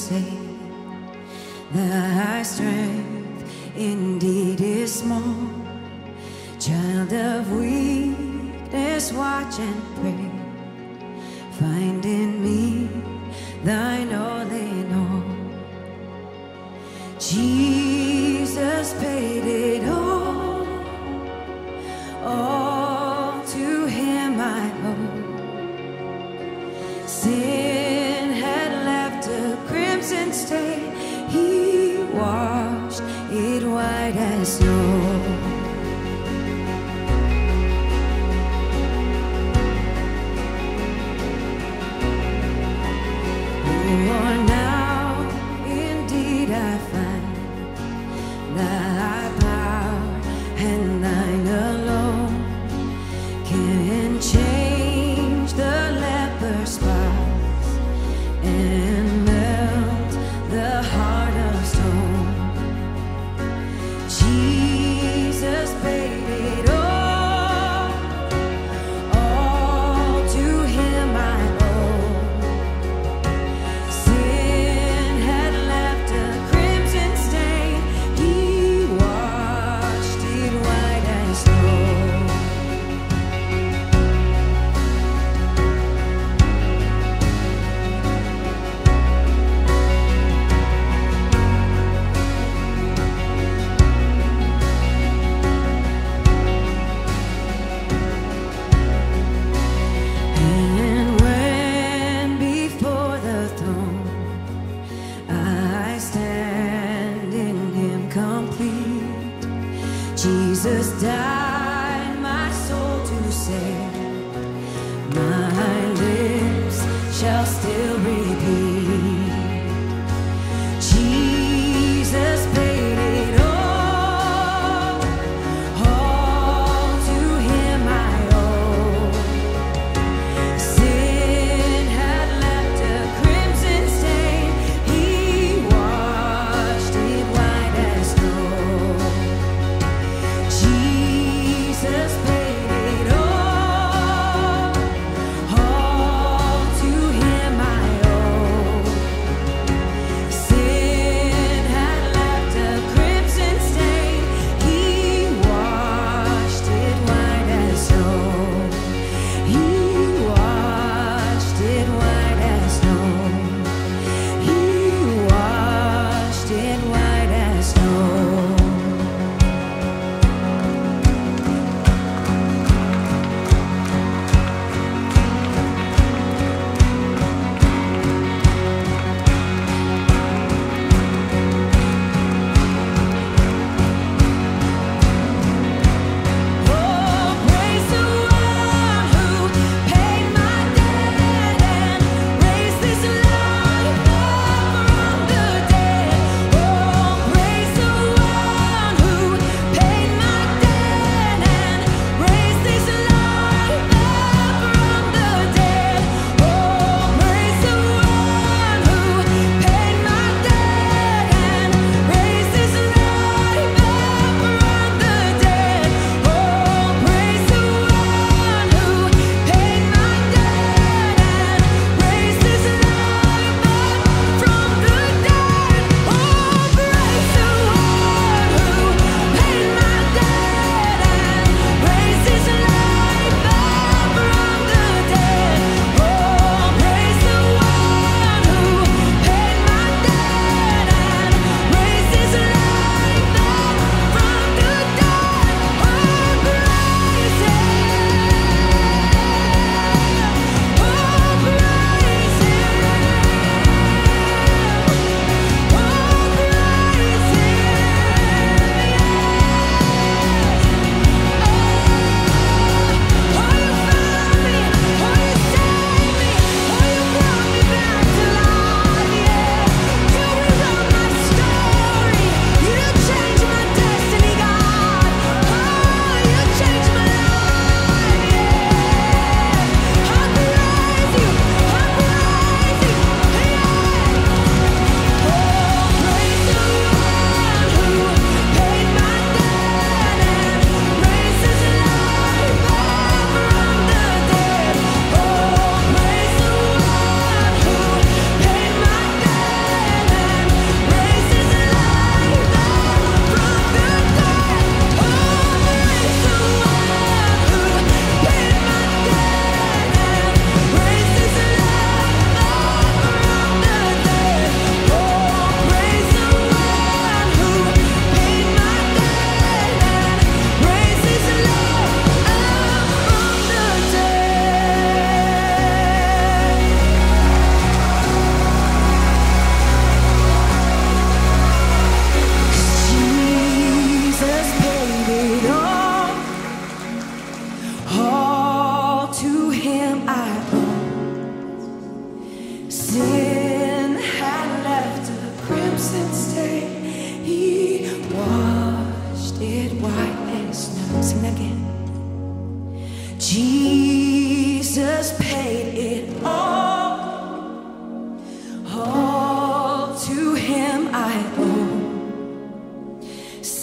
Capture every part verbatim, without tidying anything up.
say thy strength indeed is small. Child of weakness, watch and pray. Find in me thine all in all. Jesus paid it all. All to him I owe. Sin had left a crimson stain. He washed it white as snow. For now, indeed, I find thy power and thine alone can change the leper's spots and melt the heart of stone. Jesus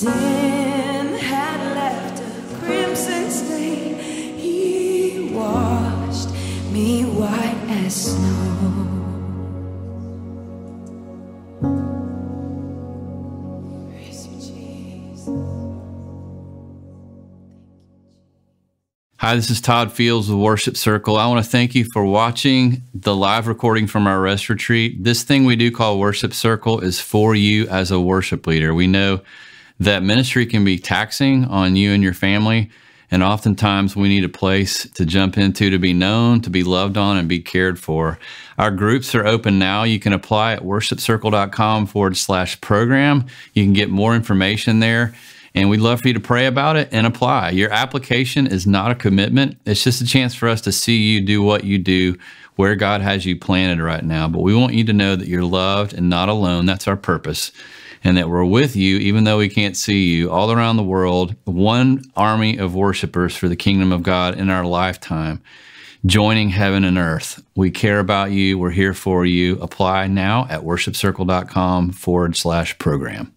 sin had left a crimson stain. He washed me white as snow. Praise you, Jesus. Hi, this is Todd Fields with Worship Circle. I want to thank you for watching the live recording from our rest retreat. This thing we do call Worship Circle is for you as a worship leader. We know that ministry can be taxing on you and your family, and oftentimes we need a place to jump into, to be known, to be loved on, and be cared for. Our groups are open now. You can apply at worshipcircle.com forward slash program. You can get more information there. And we'd love for you to pray about it and apply. Your application is not a commitment. It's just a chance for us to see you do what you do where God has you planted right now. But we want you to know that you're loved and not alone. That's our purpose. And that we're with you, even though we can't see you, all around the world, one army of worshipers for the kingdom of God in our lifetime, joining heaven and earth. We care about you. We're here for you. Apply now at worshipcircle.com forward slash program.